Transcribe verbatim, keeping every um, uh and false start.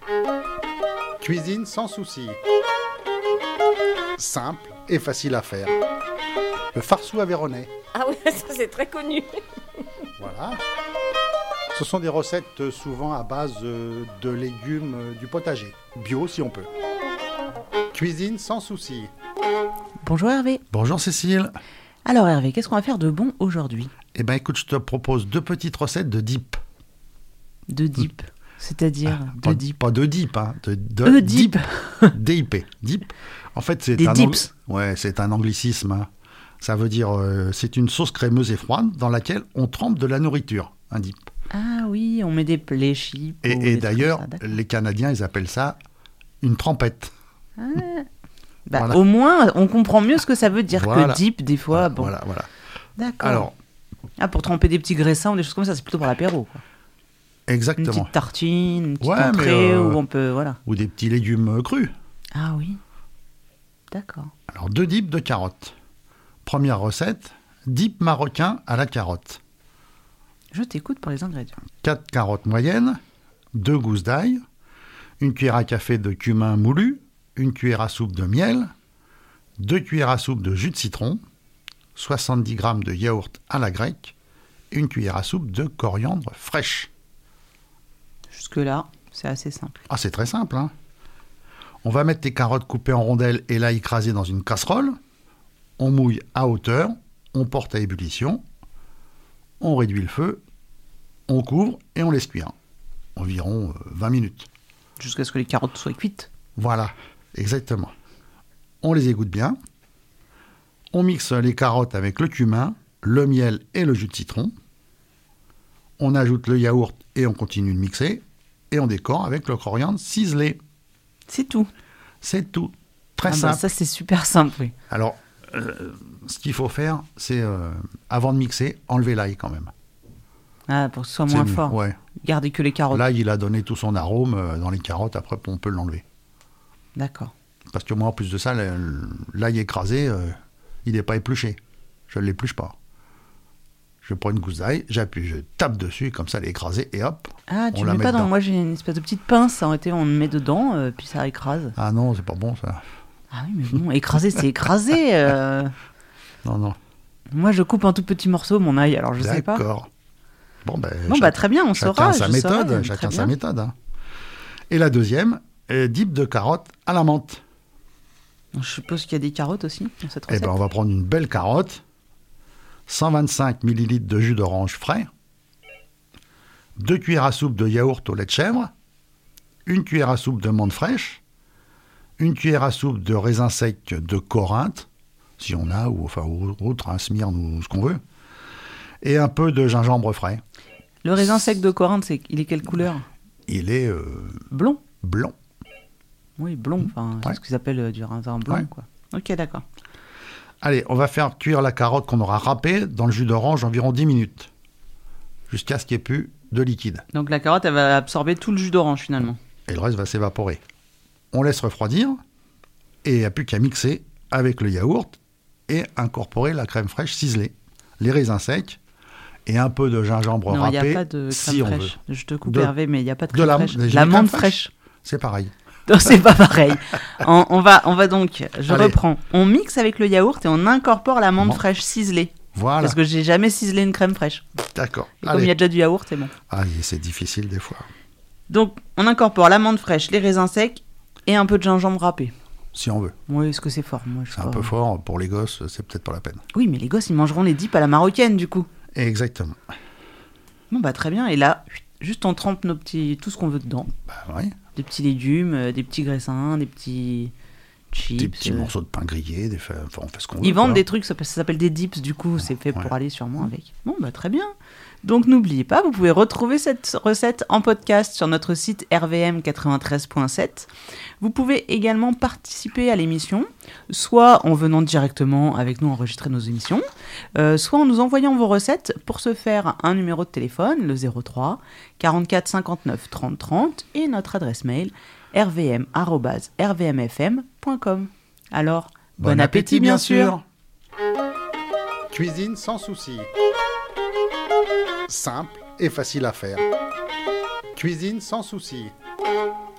Cuisine sans souci. Simple et facile à faire. Le farceau aveyronnais. Ah oui, ça c'est très connu. Voilà. Ce sont des recettes souvent à base de légumes du potager. Bio si on peut. Cuisine sans souci. Bonjour Hervé. Bonjour Cécile. Alors Hervé, qu'est-ce qu'on va faire de bon aujourd'hui ? Eh bien écoute, je te propose deux petites recettes de dip. De dip, c'est-à-dire Ah, de pas, dip. Pas de dip, hein, de, de E dip. D I P. Dip. En fait, c'est Des un dips. ang- Ouais, c'est un anglicisme. hein. Ça veut dire, euh, c'est une sauce crémeuse et froide dans laquelle on trempe de la nourriture, un dip. Ah oui, on met des plats chips. Et, et d'ailleurs, les Canadiens, ils appellent ça une trempette. Bah, voilà. Au moins, on comprend mieux ce que ça veut dire Voilà. que dip, des fois. Voilà, bon. voilà, voilà. D'accord. Alors, Ah, pour tremper des petits graissins ou des choses comme ça, c'est plutôt pour l'apéro. Quoi. Une exactement. petite tartine, une petite Ouais, mais, entrée euh, où on peut. Voilà. Ou des petits légumes crus. Ah oui. D'accord. Alors, deux dips de carottes. Première recette, dip marocain à la carotte. Je t'écoute pour les ingrédients. quatre carottes moyennes, deux gousses d'ail, une cuillère à café de cumin moulu, une cuillère à soupe de miel, deux cuillères à soupe de jus de citron, soixante-dix grammes de yaourt à la grecque, une cuillère à soupe de coriandre fraîche. Jusque-là, c'est assez simple. Ah, c'est très simple, hein. On va mettre les carottes coupées en rondelles et l'ail écrasé dans une casserole. On mouille à hauteur, on porte à ébullition, on réduit le feu, on couvre et on laisse cuire. Environ euh, vingt minutes. Jusqu'à ce que les carottes soient cuites. Voilà, exactement. On les égoutte bien. On mixe les carottes avec le cumin, le miel et le jus de citron. On ajoute le yaourt et on continue de mixer. Et on décore avec le coriandre ciselé. C'est tout. C'est tout. Très Ah bah, simple. ça, c'est super simple, oui. Alors, euh, ce qu'il faut faire, c'est, euh, avant de mixer, enlever l'ail quand même. Ah, pour que ce soit C'est moins mieux, fort. ouais. Gardez que les carottes. L'ail, il a donné tout son arôme euh, dans les carottes. Après, on peut l'enlever. D'accord. Parce que moi, en plus de ça, le- l'ail écrasé, euh, il n'est pas épluché. Je ne l'épluche pas. Je prends une gousse d'ail, j'appuie, je tape dessus, comme ça, elle est écrasée, et hop. Ah, On tu la mets met pas dans... dedans. Moi, j'ai une espèce de petite pince, en été, on le met dedans, euh, puis ça écrase. Ah non, c'est pas bon, ça. Ah oui, mais bon, écraser, c'est écraser. euh. Non, non. Moi, je coupe en tout petits morceaux mon ail, alors je sais pas. D'accord. Bon, ben, Bon, chac- bah très bien, on chacun saura. sa je méthode, saurai, chacun très sa bien. méthode. hein. Et la deuxième, euh, dip de carotte à la menthe. Je suppose qu'il y a des carottes aussi dans cette Eh recette. ben, on va prendre une belle carotte, cent vingt-cinq millilitres de jus d'orange frais, deux cuillères à soupe de yaourt au lait de chèvre, une cuillère à soupe de menthe fraîche, une cuillère à soupe de raisin sec de Corinthe, si on a, ou enfin ou autre, un Smyrne ou ce qu'on veut, et un peu de gingembre frais. Le raisin sec de Corinthe, c'est... il est quelle couleur ? Il est euh, Blond. blanc. Oui, blond. Enfin, c'est Ouais. ce qu'ils appellent euh, du raisin blond, Ouais. quoi. Ok, d'accord. Allez, on va faire cuire la carotte qu'on aura râpée dans le jus d'orange environ dix minutes, jusqu'à ce qu'il n'y ait plus de liquide. Donc la carotte, elle va absorber tout le jus d'orange finalement. Et le reste va s'évaporer. On laisse refroidir, et il n'y a plus qu'à mixer avec le yaourt et incorporer la crème fraîche ciselée, les raisins secs et un peu de gingembre Non, il n'y râpé, a pas de crème si on veut. fraîche. Je te coupe De- Hervé, mais il n'y a pas de de crème la- fraîche. j'ai mis La crème menthe fraîche. fraîche. C'est pareil. Non, c'est pas pareil. on, on, va, on va donc, je Allez. reprends. On mixe avec le yaourt et on incorpore la menthe Bon. fraîche ciselée. Voilà, Parce que j'ai jamais ciselé une crème fraîche. d'accord. Et comme il y Allez. a déjà du yaourt, c'est bon. Ah, c'est difficile des fois. Donc, on incorpore la menthe fraîche, les raisins secs et un peu de gingembre râpé. Si on veut. Oui, est-ce que c'est fort Moi, je sais C'est un pas. peu fort, pour les gosses, c'est peut-être pas la peine. Oui, mais les gosses, ils mangeront les dips à la marocaine, du coup. Exactement. Bon, bah très bien. Et là, juste on trempe nos petits, tout ce qu'on veut dedans. Bah, oui. Des petits légumes, euh, des petits graissins, des petits chips. Des petits euh. morceaux de pain grillé, des... fa- enfin, on fait ce qu'on veut. Ils vendent quoi. des trucs, ça, ça s'appelle des dips, du coup, c'est fait pour Ouais. aller sûrement avec. Bon, bah très bien. Donc n'oubliez pas, vous pouvez retrouver cette recette en podcast sur notre site r v m quatre-vingt-treize point sept. Vous pouvez également participer à l'émission, soit en venant directement avec nous enregistrer nos émissions, euh, soit en nous envoyant vos recettes. Pour ce faire, un numéro de téléphone, le zéro trois quarante-quatre cinquante-neuf trente trente, et notre adresse mail r v m arobase r v m f m point com. Alors, bon, appétit, bien sûr. Cuisine sans souci. Simple et facile à faire. Cuisine sans souci.